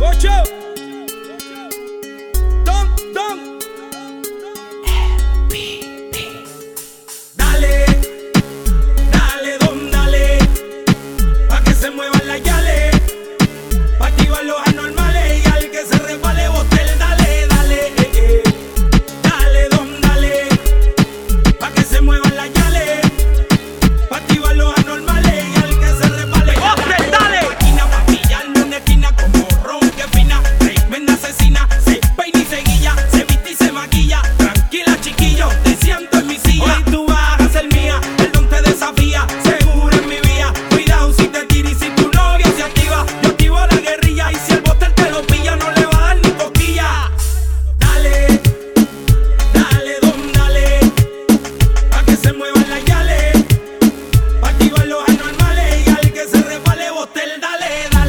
Ocho. Don. Dale, don, dale. Pa' que se muevan las yales. Pa' activar los anormales. Y al que se resbale, botel, dale. Dale, don, dale. Pa' que se muevan las yales. Pa' activar los anormales. Y al que se resbale, botel, dale. Máquina pa' pillarme una esquina como ron que fina. Tremenda asesina. Se peina y se guilla. Se viste y se maquilla. Tranquila, chiquillo, te siento en mi silla. Hoy tú vas a ser mía. El don te desafía. Seguro en mi vía. Cuidado si te tira y si tu novia se activa. Yo activo la guerrilla. Y si el botel te lo pilla, no le va a dar ni cosquilla. Dale, don, dale. Pa' que se muevan las yales. Pa' activar los anormales. Y al que se resbale, botel, dale.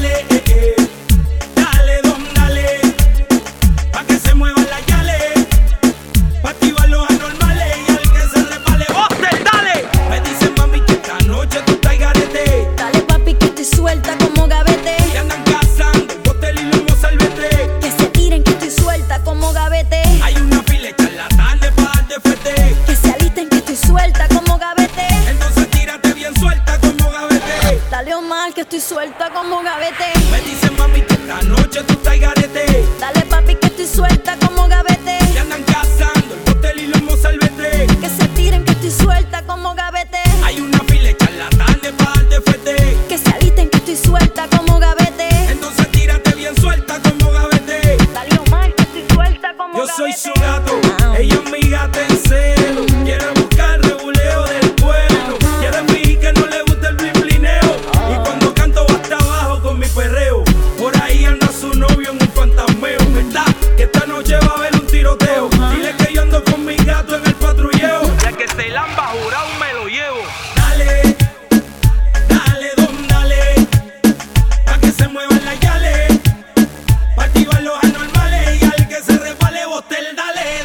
Dale, don, dale. Pa' que se muevan las yales. Pa' activar los anormales. Y al que se resbale, botel, dale. Me dicen, mami, que esta noche tú estás garete. Dale, papi, que estoy suelta como gavete. Que andan cazando el botel y lomo salvete. Que se tiren, que estoy suelta como gavete. Hay una fila de charlatanes pa' darte fete. Que se alisten, que estoy suelta como gavete. Entonces tírate bien suelta como gavete. Dale, Omar, que estoy suelta como gavete. Me dicen, mami, que esta noche tú estás garete. Dale, papi, que estoy suelta como gavete. Que andan cazando el botel y lomo salvete. Que se tiren, que estoy suelta como gavete. Hay una fila de charlatanes pa' darte fete. Que se alisten, que estoy suelta como gavete. Entonces tírate bien suelta como gavete. Dale, Omar, que estoy suelta como Yo gavete. soy su gato, ella es mi gata en celo. Quiere buscar rebuleo del pueblo. Quiere fingir que no le gusta el blimplineo. Y cuando canto va hasta abajo con mi perreo. Por ahí anda su novio en un fantasmeo. ¿Verdad? Que esta noche va a haber un tiroteo. Dile que yo ando con mi gato en el patrulleo. Ya que se lamba jurado me lo llevo. Dale, don, dale. Pa' que se muevan las yales. Pa' activar los anormales. Y al que se resbale, botel, dale.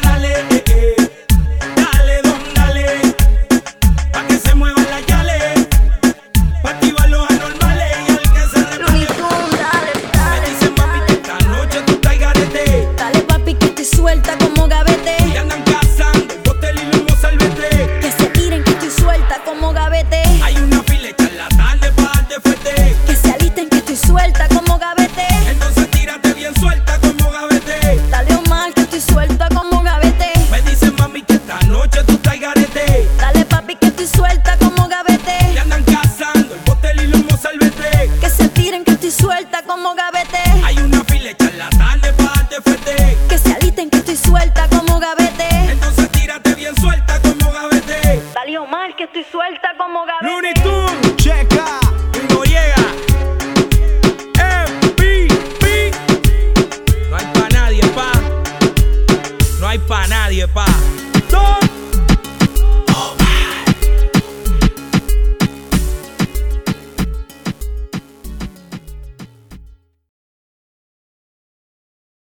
Dale, don, dale. Pa' que se muevan las yales. Pa' activar los anormales. Y al que se resbale, me dicen, mami, que esta noche tú estás garete. Dale, papi, que estoy suelta como gavete. Que andan cazando el botel y lomo salvete. Que se tiren, que estoy suelta como gavete. Hay una fila de charlatanes pa' darte fete. Que se alisten, que estoy suelta como gavete. Entonces tírate bien suelta como gavete. Dale, Omar, que estoy suelta como gavete. Me dicen, mami, que esta noche tú estás garete. Dale, papi, que estoy suelta como gavete. Que andan cazando el botel y lomo salvete. Que se tiren, que estoy suelta como gavete.